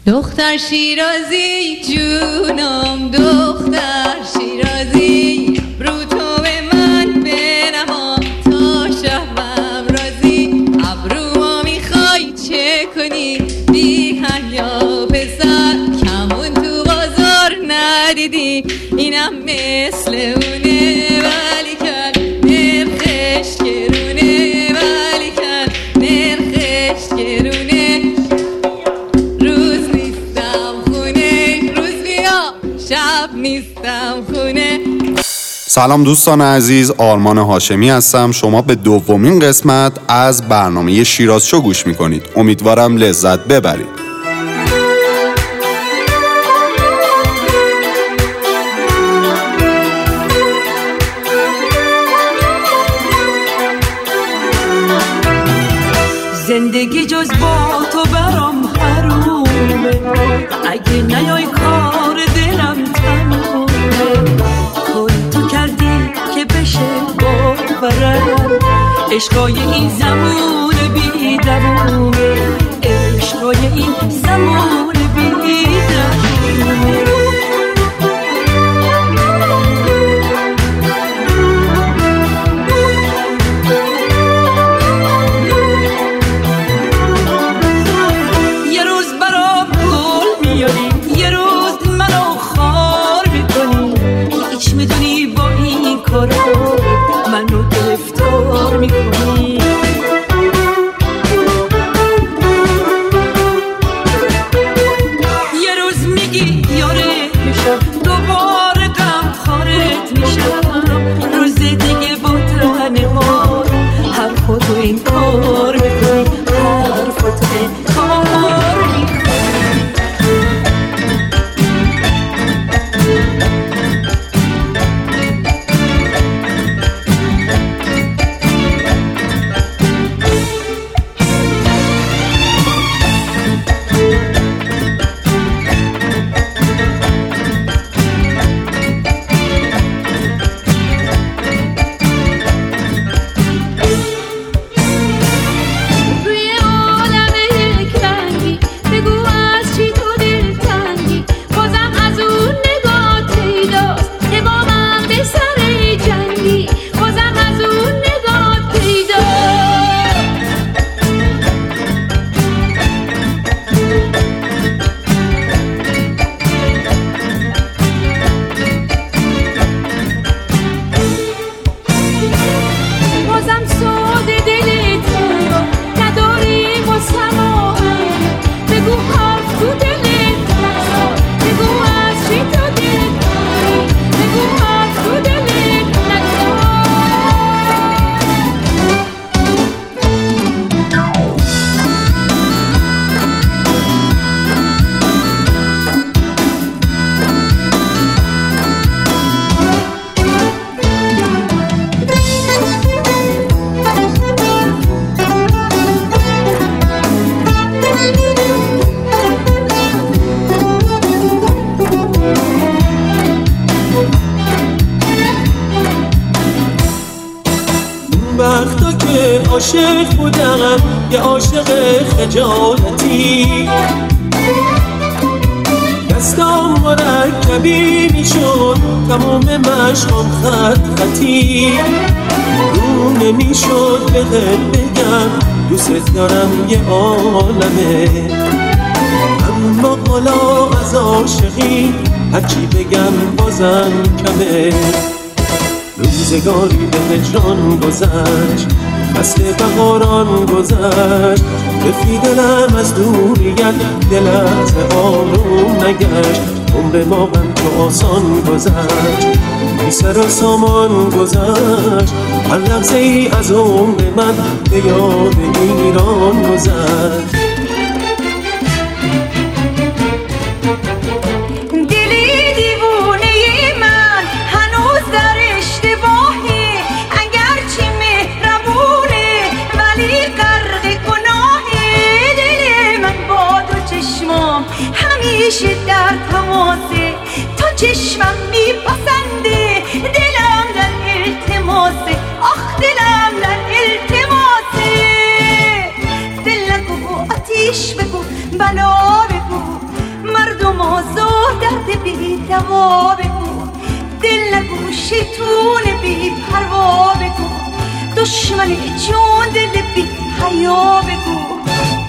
دختر شیرازی جونم، دختر شیرازی رو تو من بنما تا شبم رازی. ابروما میخوای چه کنی بیهن یا پسر، کمون تو بازار ندیدی اینم مثل اونه، ولی کن نرخش گرونه، ولی کن نرخش گرونه. روز نیستم خونه، روز بیا شب نیستم خونه. سلام دوستان عزیز، آرمان هاشمی هستم. شما به دومین قسمت از برنامه شیراز شو گوش میکنید. امیدوارم لذت ببرید. زندگی جز با تو برام حرومه، اگه نیای کار دلم تمومه. کاری تو کردی که بشه باورم، عشقای این زمان بی دوومه، عشقای این زمان بی دوومه. منو گرفتار میکنی، یه روز میگی یاره میشم، دوباره غم خارت میشم. روز دیگه با تنها حرفاتو این کار میکنی، حرفاتو این کار میکنی. وقتا که عاشق بودم یه عاشق خجالتی، دستام مرکبی میشد تمام مشقام خط خطی. رو نمیشد بگم دوست دارم یه عالمه، اما حالا از عاشقی هرچی بگم بازم کمه. روزگاری به هجران گذشت، فصل بهاران گذشت، رفی دلم از دوریت دل از آروم نگشت. عمر ما هم تو آسان گذشت، بی سر و سامان گذشت. هر لحظه ای از عمر من به یاد ایران گذشت. همیشه در تماسه تو چشمم میپسنده، دلم در التماسه، آخ دلم در التماسه. دل نگو آتیش بگو بلا بگو، مردم آزار درد بی دوا بگو، دل نگو شیطون بی پروا بگو، دشمن جون دل بی حیا بگو.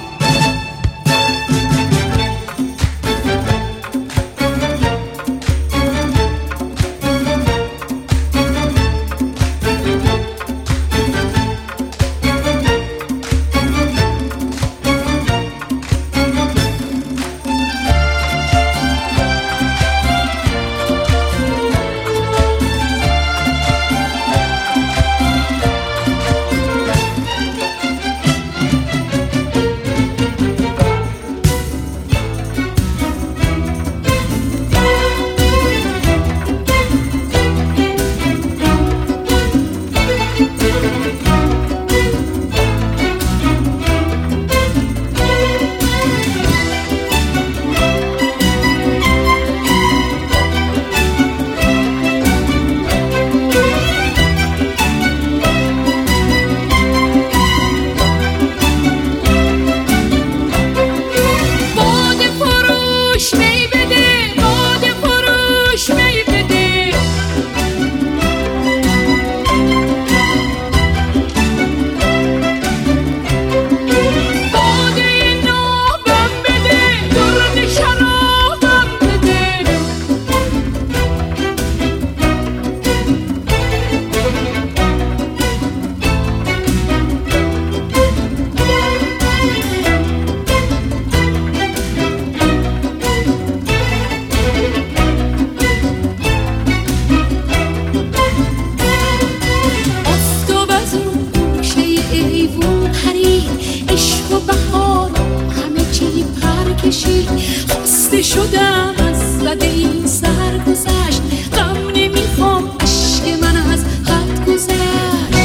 خسته شدم از زده این سرگذشت، غم نمیخوام عشق من از حد گذشت.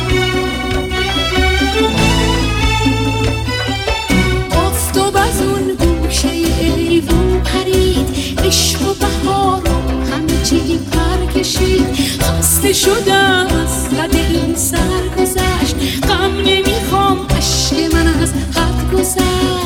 آفتاب از اون گوشه ایوون پرید، عشق و بهار و همه چی پر کشید. خسته شدم از زده این سرگذشت، غم نمیخوام عشق من از حد گذشت.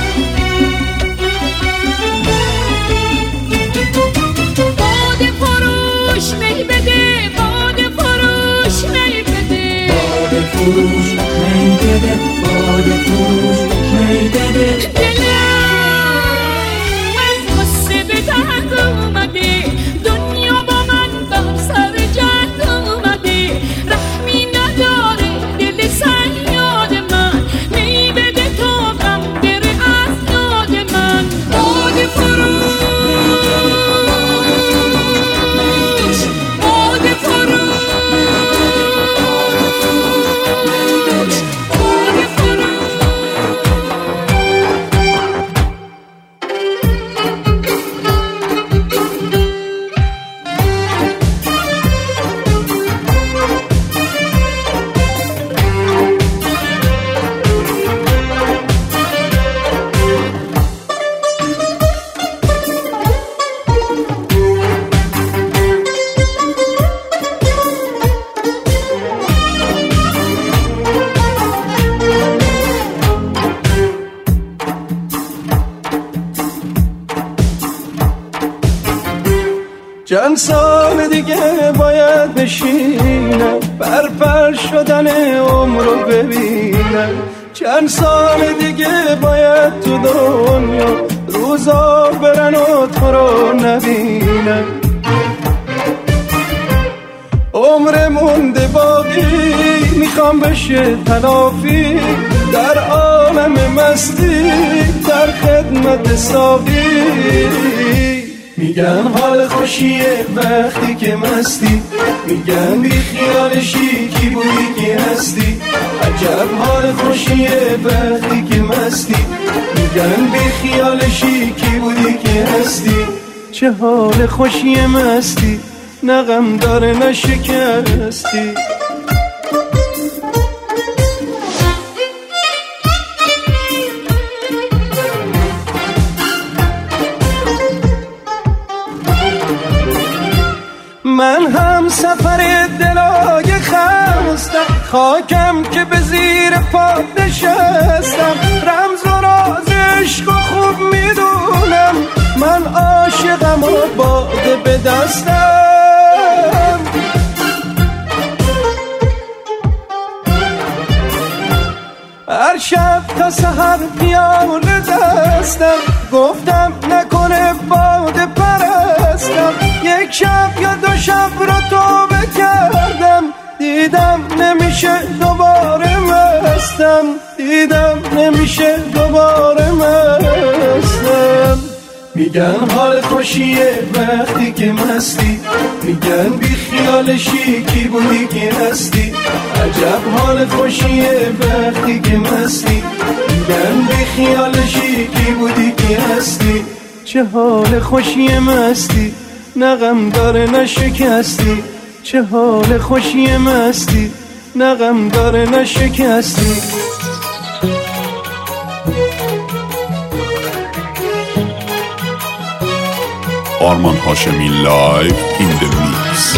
می بده باده فروش، می بده باده فروش، می بده باده فروش، می بده. دلم از غصه به تنگ اومده، دنیا با من بر سر جنگ اومده. رحمی نداره دل صیاد من، می بده تا غم بره از یاد من. باده فروش چند سال دیگه باید بشینم، پر شدن عمر رو ببینم. چند سال دیگه باید تو دنیا روزا برن و تو رو نبینم. عمر مونده باقی میخوام بشه تلافی، در عالم مستی در خدمت ساقی. میگن حال خوشیه وقتی که مستی، میگن بی خیالشی کی بودی که هستی. عجب حال خوشیه وقتی که مستی، میگن بی خیالشی کی بودی که هستی. چه حال خوشی مستی، نه غم داره نه شکستی. من هم سفر دلای خستم، خاکم که به زیر پات نشستم. رمز و راز عشق و خوب میدونم، باده به دستم. هر شب تا سحر پیاله دستم، گفتم نکنه باده پرستم. یک شب یا دو شب رو توبه کردم، دیدم نمیشه دوباره مستم، دیدم نمیشه دوباره مستم. میگن حال خوشیه وقتی که مستی، میگن بی خیالشی کی بودی که هستی. عجب حال خوشیه وقتی که مستی، میگن بی خیالشی کی بودی که هستی. چه حال خوشی مستی، نه غم داره نه شکستی. چه حال خوشی مستی، نه غم داره نه شکستی. آرمان هاشمی لایو این د میکس.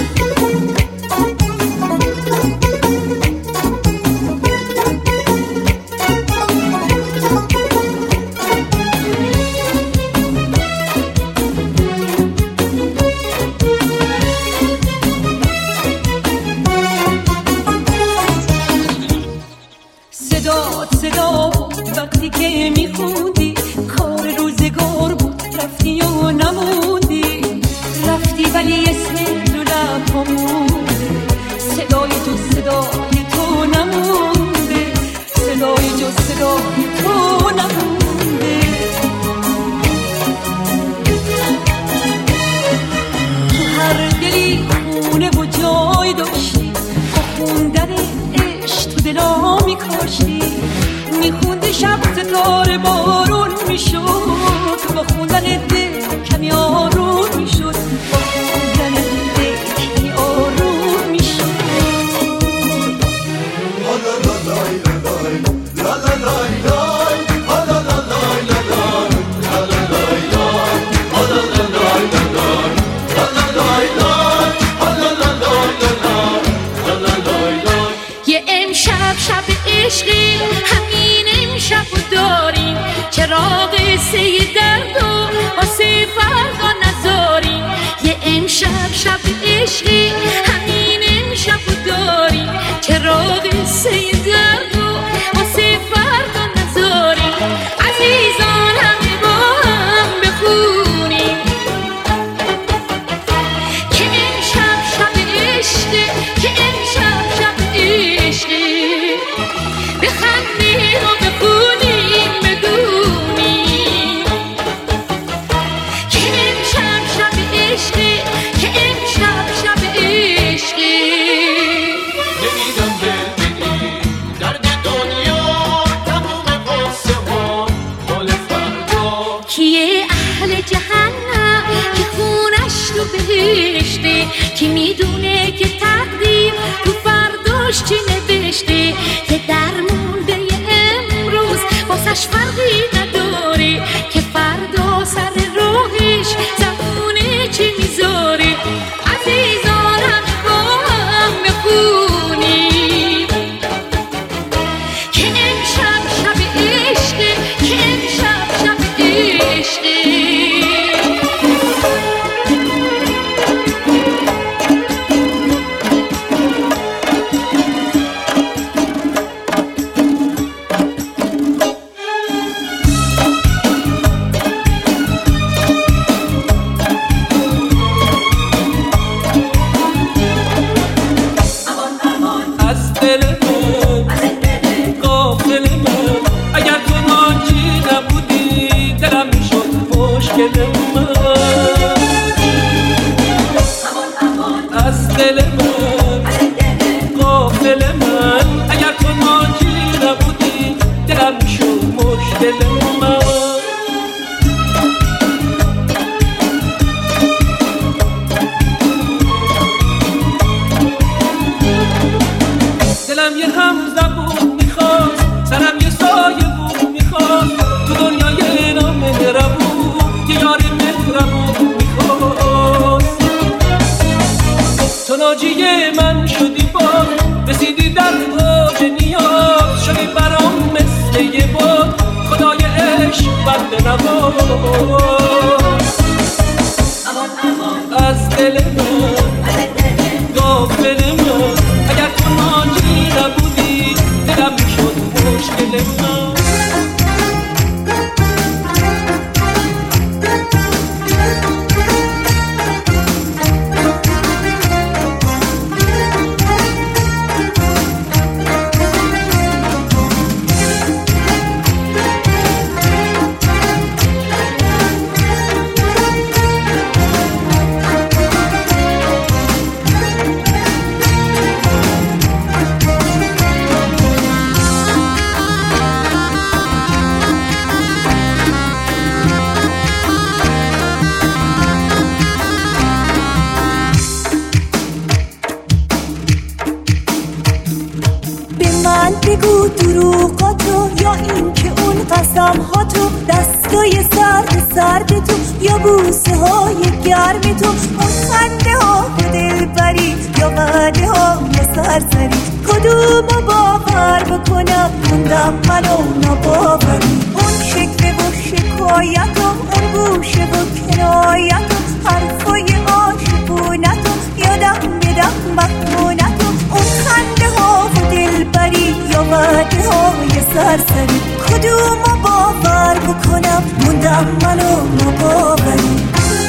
صدا وقتی که میخوندی کار روزگار بود، رفتی و نموندی، رفتی ولی اسم تو لبامونده. صدای تو نمونده، صدای تو نمونده. تو هر دلی خونه و جای داشتی، با خوندن عشق تو دلا میکاشتی. میخوندی شب ستاره بارون میشد، با خوندن دل کمی آروم میشد، با خوندن دل کمی آروم میشد. یه امشب شب عشقی، همین امشب داریم، چراغ قصه درد و واسه فردا نذاریم. یه امشب شب عشقی، همین امشب داریم، چراغ قصه درد و واسه فردا نذاریم. عزیزان همه با هم بخونیم که امشب شب عشقی، که امشب شب عشقی. بخندیم و بخونیم بدونیم که امشب شب عشقی، که امشب شب عشقی. نمیدم دل بدی درد دنیا، تموم قصه ها مال فردا. کیه اهل جهنم که خونش تو بهشته، کی میدونه که تقدیر تو فرداش چی نوشته. که درمونده امروز واسش فرقی نداره، که فردا سر راهش زبونه چی میذاره. عزیزان همه با هم بخونیم که امشب شب عشقه، که امشب شب عشقه. از دل من غافل من، اگر تو ناجی نبودی دلم میشد مشکل من. از دل من غافل من، اگر تو ناجی نبودی دلم میشد مشکل من. دلم یه هم زبون میخواست، سرم یه سایه بود میخواست، تو دنیای نامهربون یه یار مهربون میخواست. تو ناجی من شدی باز، رسیدی در اوج نیاز، شدی برام مثل یه باد، خدای عشق بنده نواز. سرد تو یا بوسه های گرم تو، اون خنده ها و دلبری یا وعده ها و سرسری، کدومو باور بکنم موندم منو نباوری. اون شکل و شکایت و اون گوشه و کنایت و حرفای عاشقونت و یادم بدم مخمونت و اون خنده ها و دلبری یا وعده های سرسری، کدومو باور بکنم موندم منو نباوری.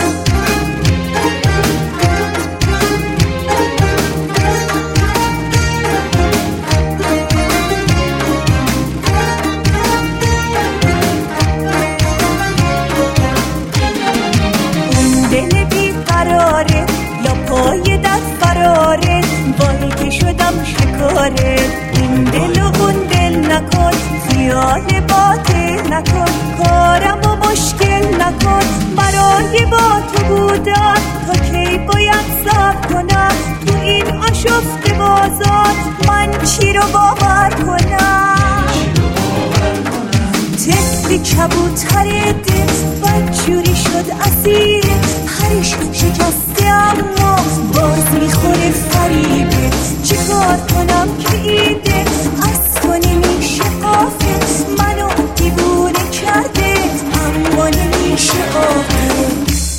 پای دست فراره وای که شدم شکاره، این دل و اون دل نکن، خیال باطل نکن، کارم و مشکل نکن، برای با تو بودن تا کی باید صبر کنم، تو این آشفت بازار من چی رو باور کنم. طفلی کبوتر دل بدجوری شد اسیر، پرش شکسته اما باز میخوره فریبه، چی کار کنم که این دل از تو نمیشه قافل، منو دیوونه کرده اما نمیشه قافل.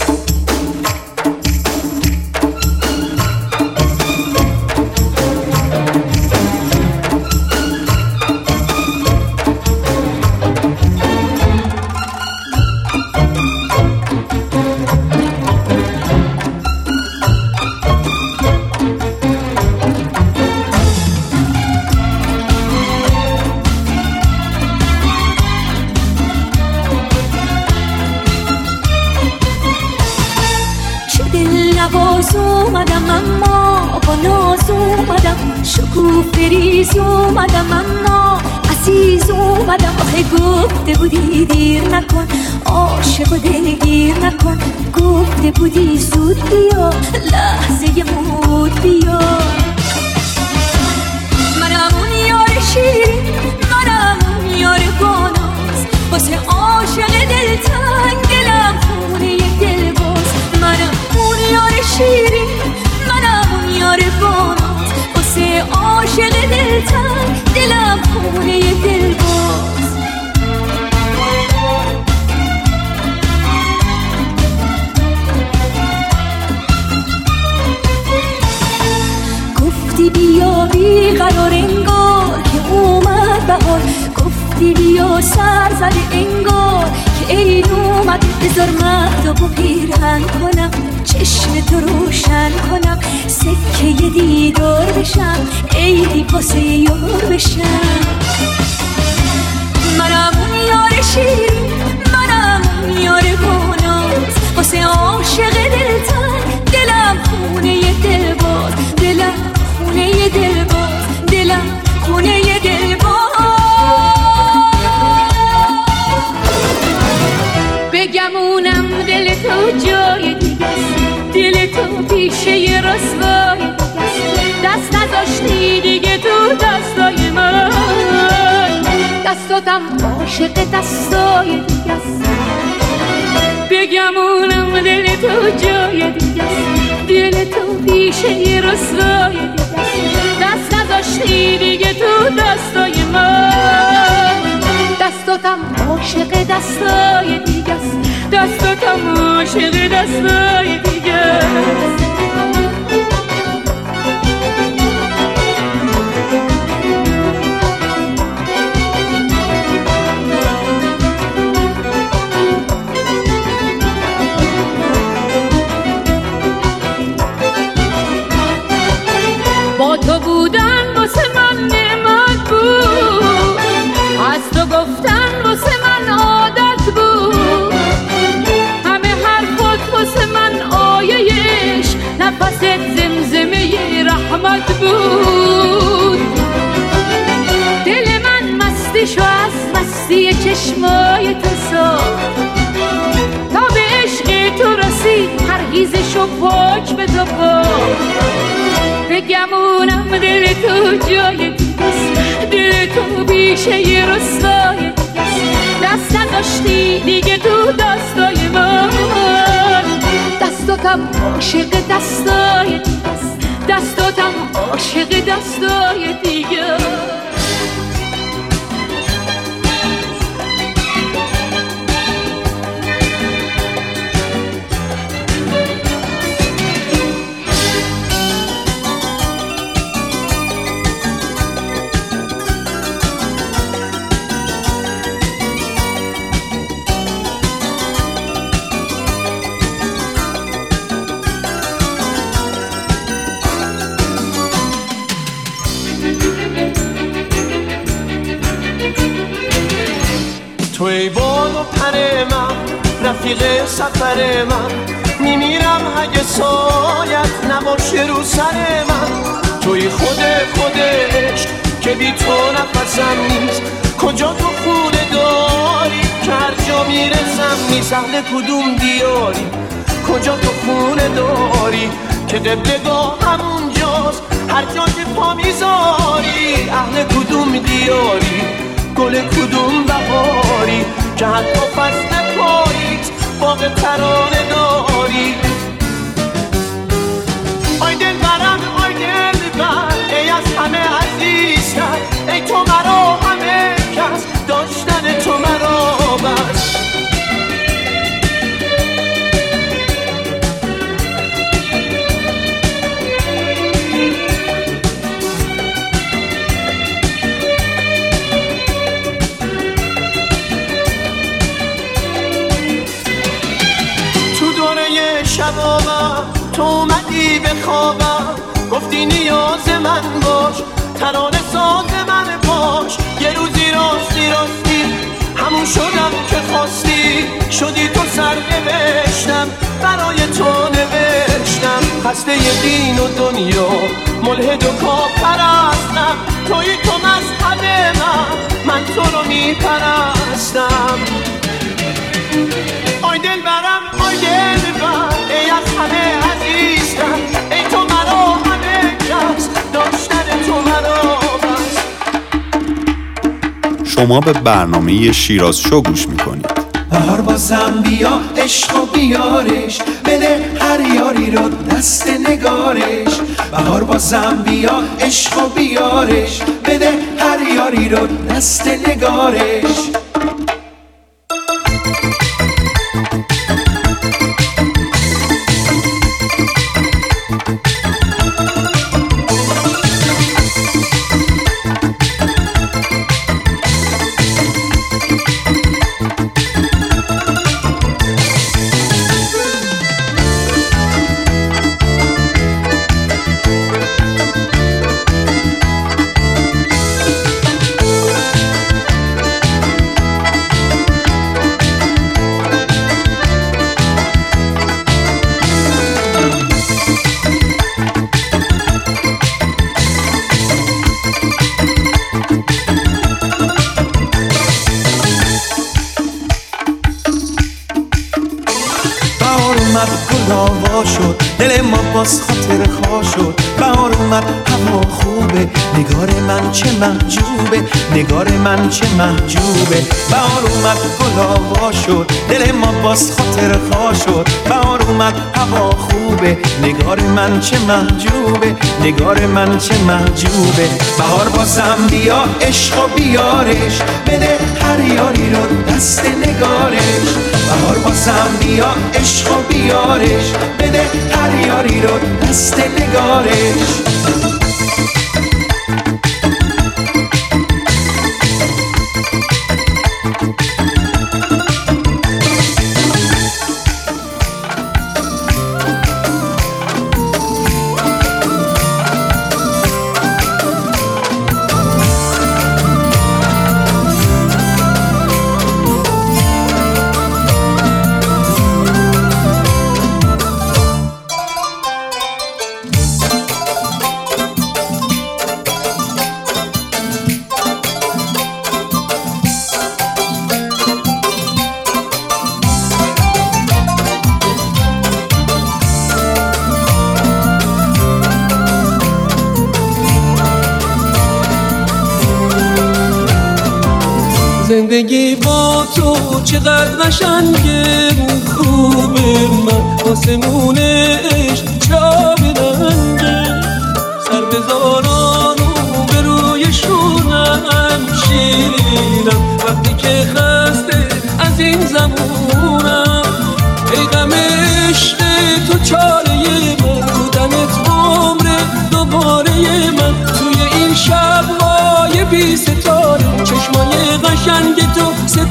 نواز اومدم اما با ناز اومدم، شکوفه ریز اومدم اما عزیز اومدم. آخه گفته بودی دیر نکن، عاشق و دلگیر نکن، گفته بودی زود بیا، لحظه مود بیا. منم اون یار شیرین، منم اون یار باناز، واسه عاشق دلتنگ دلم خونه دلباز. منم اون یار شیرین، منم اون یار باناز، واسه عاشق دلتنگ دلم خونه دلباز. گفتی بیا بیقرار انگار که اومد بهار، گفتی بیا سر زده انگار که عید اومد. بذار مهتابو پیرهن کنم، چشم تو روشن کنم، سکه دیدار بشم، عیدی پاسه یار بشم. منم اون یار شیرین، منم اون یار باناز، واسه عاشق دلتنگ دلم خونه دلباز، دلم خونه دلباز، دلم خونه دلباز. بگمونم دل تو جای دیگست، دل تو پیشه رسوای دیگست، دست نداشتی دیگه تو دستای من، دستاتم عاشق دستای دیگست. بگمونم دل تو جای دیگست، دل تو پیشه رسوای دیگست، دست نداشتی دیگه تو دستای من، دستاتم عاشق دستای دیگست، دستاتم عاشق دستای دیگست. با تو بودن واسه من نعمت بود، از تو گفتن واسه من عادت بود، همه حرفات واسه من آیه‌اش، نفست زمزمه رحمت بود. دل من مستشو از مستی چشمای تو ساخت، تا به عشق تو رسید پرهیزشو پاک به تو باخت. بگمونم دل تو جای دیگست، دل تو بیشه رسوای دیگست، دست نداشتی دیگه تو دستای عاشق دستای دیگه است، دستاتم عاشق دستای دیگه. تو ای باد و پر من، رفیق سفر من، میمیرم اگه سایت نباشه رو سر من. توی خودش که بی تو نفسم نیست، کجا تو خونه داری که هر جا میرسم نیست. اهل کدوم دیاری، کجا تو خونه داری که قبلگاه همونجاست هر جا که پا میذاری. اهل کدوم دیاری، گل کدوم بهاری که حتی فصل پاییز باغ ترانه داری. آی دل برم، آی دل بر، ای از همه عزیزتر، ای تو مرا همه کس، داشتن تو مرا بس. شبابم تو اومدی به خوابم، گفتی نیاز من باش، ترانه ساز من باش. یه روزی راستی همون شدم که خواستی، شدی تو سر نوشتم برای تو نوشتم. خسته دین و دنیا، ملحد و کافرستم، توی تو مذهب من تو رو میپرستم. آی دل برم، آی دل بر، ای از همه عزیزتر، ای تو مرا همه کس، داشتن تو مرا بس. شما به برنامه شیراز شو گوش میکنید. بهار بازم بیا عشق و بیارش، بده هر یاری رو دست نگارش. بهار بازم بیا عشق و بیارش، بده هر یاری رو دست نگارش. گل شد دل ما باز خاطر خواه شد. بهار اومد هوا خوبه، نگار من چه محجوبه، نگار من چه محجوبه. بهار اومد گل شد دل ما باز خاطر خواه شد. بهار اومد هوا خوبه، نگار من چه محجوبه، نگار من چه محجوبه. بهار بازم بیا عشق و بیارش، بده هر یاری رو دست نگارش. بهار بازم بیا عشق و بیارش، بده هر یاری رو دست نگارش. زندگی با تو چقدر قشنگه، خوبه من آسمونش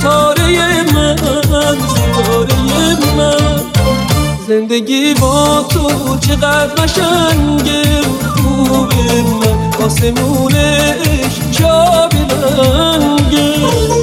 ستاره من زندگی با تو چقدر قشنگه خوبه من آسمونش چاب رنگه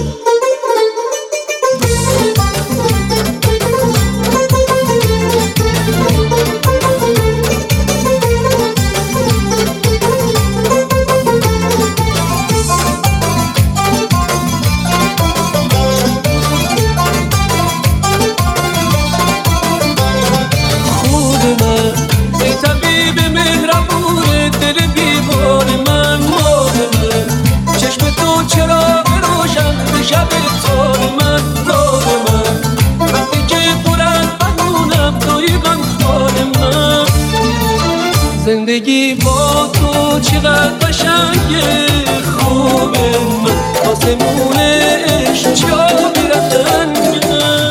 زندگی با تو چقدر قشنگه خوبه من آسمونش چابی رنگه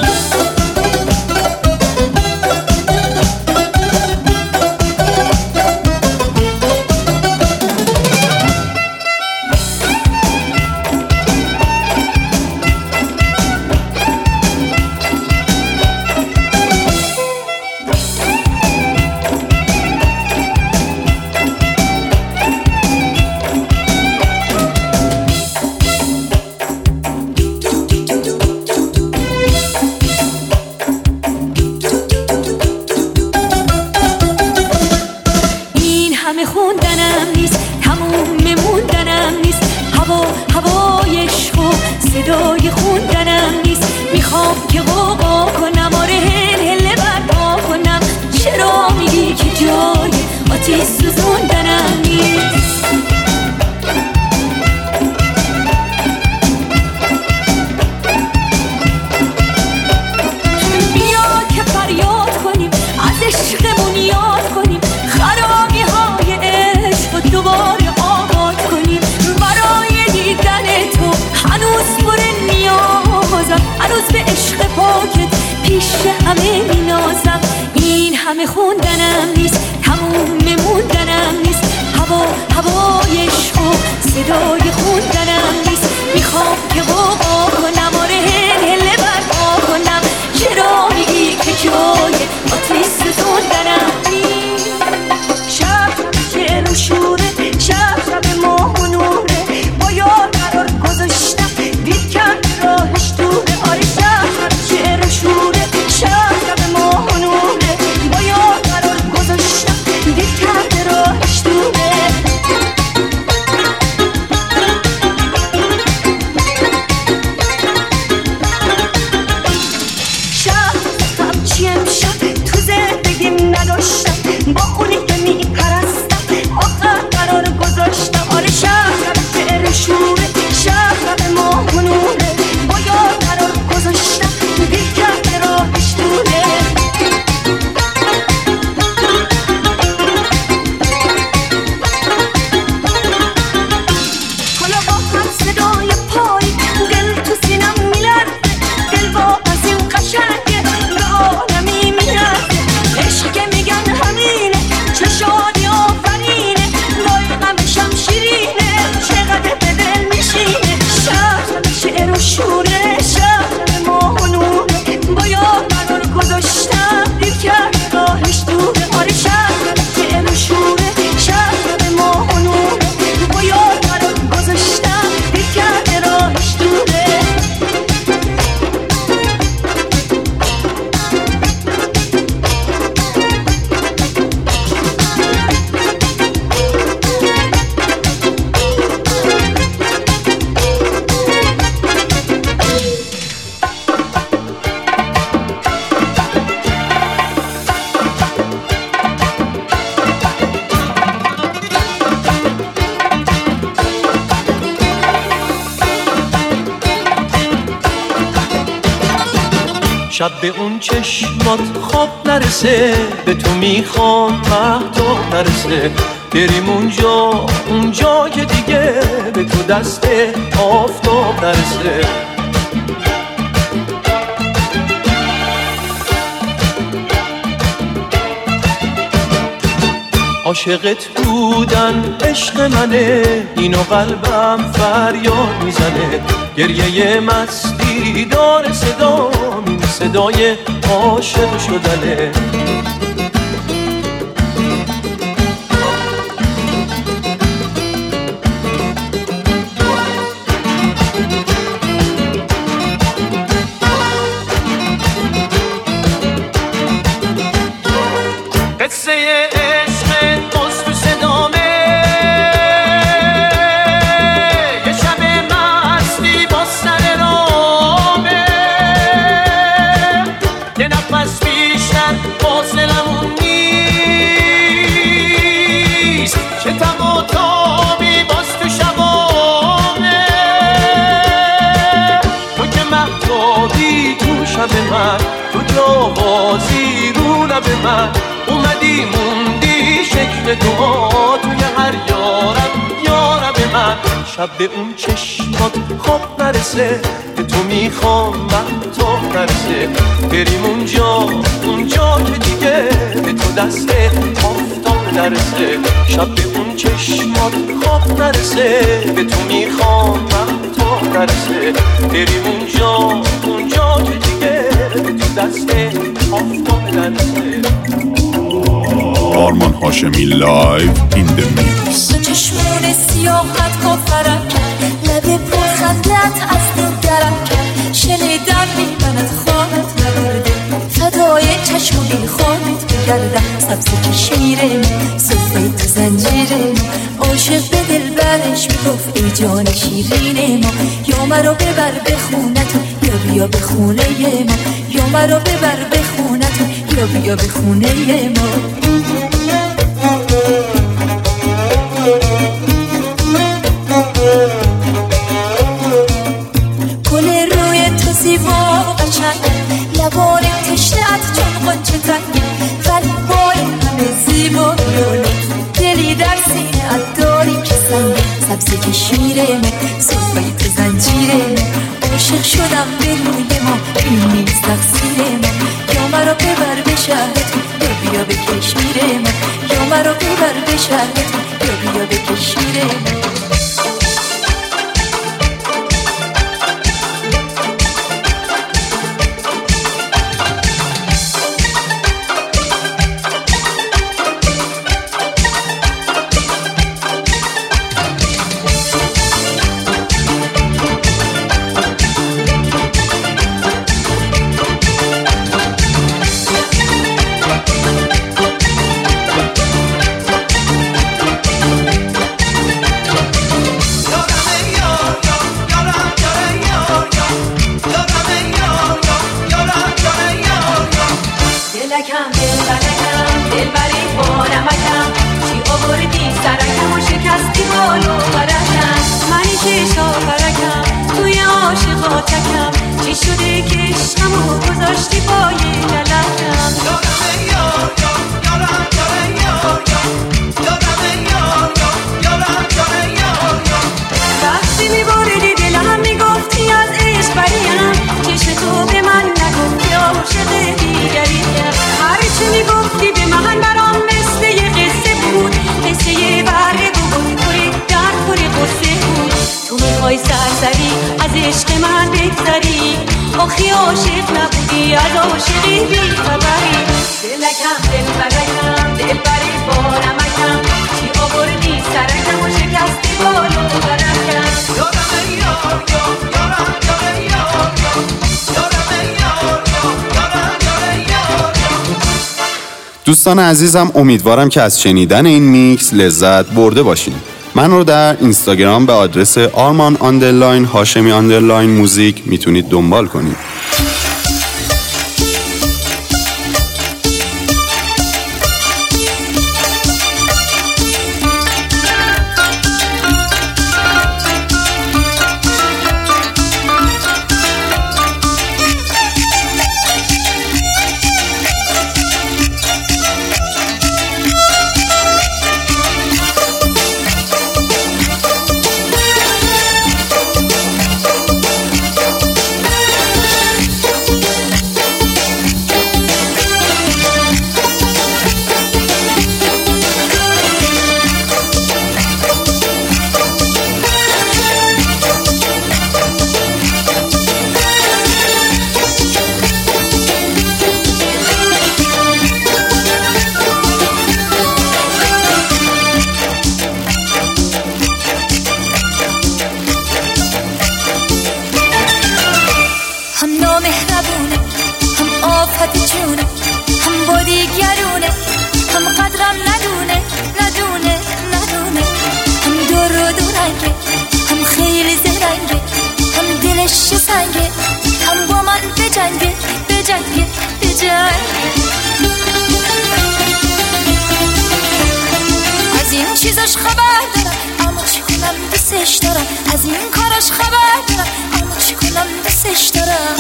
صدای خوندنم نیست میخوام که قوقا کنم آره هل برپا کنم چرا میگی که جای آتیش سوزوندنم نیست بیا که فریاد کنیم از عشقمون یاد کنیم خرابی های عشق و دوباره آباد کنیم برای دیدن تو هنوز پر نیازم هنوز به عشق پاکت پیش همه مینازم این همه خوندنم نیست تموم موندنم نیست هوای عشق و صدای خوندنم نیست میخوام که قوقا کنم آره هل برپا کنم چرا میگی که جای آتیش سوزوندنم نیست شب که رو شوره شب ماه و نوره با یاد قرار گذاشتم دید کم راهش دوره آره شب که رو شوره شب ماه و نوره با یاد قرار گذاشتم دید کم راهش دوره با اونی که میپرستم آخر قرار گذاشتم آره شب شوره شب ماه و نوره با یاد قرار گذاشتم دل کرده راهش دوره حالا با هر صدای پای دل تو سینم میلرزه دل با از این قشنگه به عالمی میرزه عشق که میگن همینه چه شادی آفرینه لایقمشم شیرینه چقدر به دل میشینه شعر و شوره شهر ماه و نوره با یاد قرار گذاشتم دیر کرد راهش دوره آره شعر و شوره شهر ماه و نوره با یاد قرار گذاشتم دیر کرد راهش دوره شب به اون چشمات خواب نرسه به تو میخوام مهتاب نرسه بریم اونجا که دیگه به تو دست آفتاب نرسه عاشقت بودن عشق منه اینو قلبم فریاد میزنه گریه مستی بیدار صدام، صدای عاشق شدنه. قصه عشق باز تو صدامه، یه شب مستی با سر رامه، یه نفس بیشتر فاصلمون نیست، چه تب و تابی باز تو شبامه. تو که مهتابی تو شب من، تو جوازی رو لب من، اومدی موندی شکل دعا توی هر یارب من. شب به اون چشمات خواب نرسه، به تو میخوام مهتاب نرسه، بریم اونجا که دیگه به تو دست آفتاب نرسه. شب به اون چشمات خواب نرسه، به تو میخوام مهتاب نرسه، بریم اونجا که دیگه به تو دست آفتاب نرسه. آرمان هاشمی لایو این د میکس. چشمون سیاحت کافرم کرد، لب پرخندت از دل درم کرد، شنیدم میمند خواهد نبرده، فدای چشم و بی خواهد بگردم. سبز کشمیرم صفحه تو زنجیرم، عاشق به دل برش میگفت ای جان شیرین ما، یا مرا ببر به خونتون یا بیا به خونه ما، یا مرا ببر به خونتون یا بیا به خونه ما. گل روی تو زیبا و قشنگه، لبان تشنه‌ات چون غنچه رنگه، ولی با این همه زیبایی دلی در سینه‌ات داری که سنگه. سبز کشمیرمه صفحه تو زنجیرمه، عاشق شدم به روی ما، این نیست تقصیر ما. یا مرا ببر به شهرتون یا بیا به کشمیر ما، یا مرا ببر به شهرتون یا بیا به کشمیر ما. چی شده که عشقمو گذاشتی پای گلکم؟ وقتی میبردی دلم میگفتی از عشق بریم، چشم تو به من نگفتی عاشق دیگریم. هرچی میگفتی به من برام مثل یه قصه بود، قصه یه برگ بود پری در پری قصه بود. تو میخوای سرسری از عشق من بگذری، آخی عاشق نبودی از عاشقی بی خبری. دلکم دل برکم دل بری بارمکم، چی آوردی سرکم و شکستی بالو برکم. یارم یار یارم دوستان عزیزم، امیدوارم که از شنیدن این میکس لذت برده باشین. من رو در اینستاگرام به آدرس arman_hashemi_music میتونید دنبال کنید. دیگرونه، هم قدرم ندونه ندونه ندونه، هم دور و دورنگه، هم خیلی زرنگه، هم دلش سنگه، هم با من بجنگه بجنگه بجنگه. از این چیزاش خبر دارم اما چی کنم دوستش دارم، از این کاراش خبر دارم اما چی کنم دوستش دارم.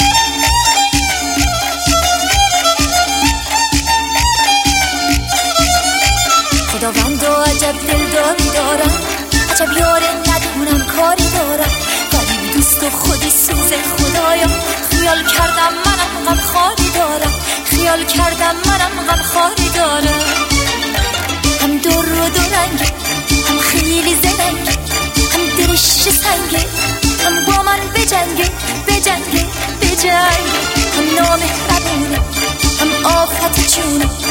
خداوند و عجب دلداری دارم، عجب یاره ندونم کاری دارم، غریب دوست و خودی سوز خدایا. خیال کردم منم غم خاری دارم، خیال کردم منم غم خاری دارم. هم دور و دورنگه، هم خیلی زرنگه، هم دلش سنگه، هم با من بجنگه بجنگه بجنگه. هم نامهربونه، هم آفت جونه،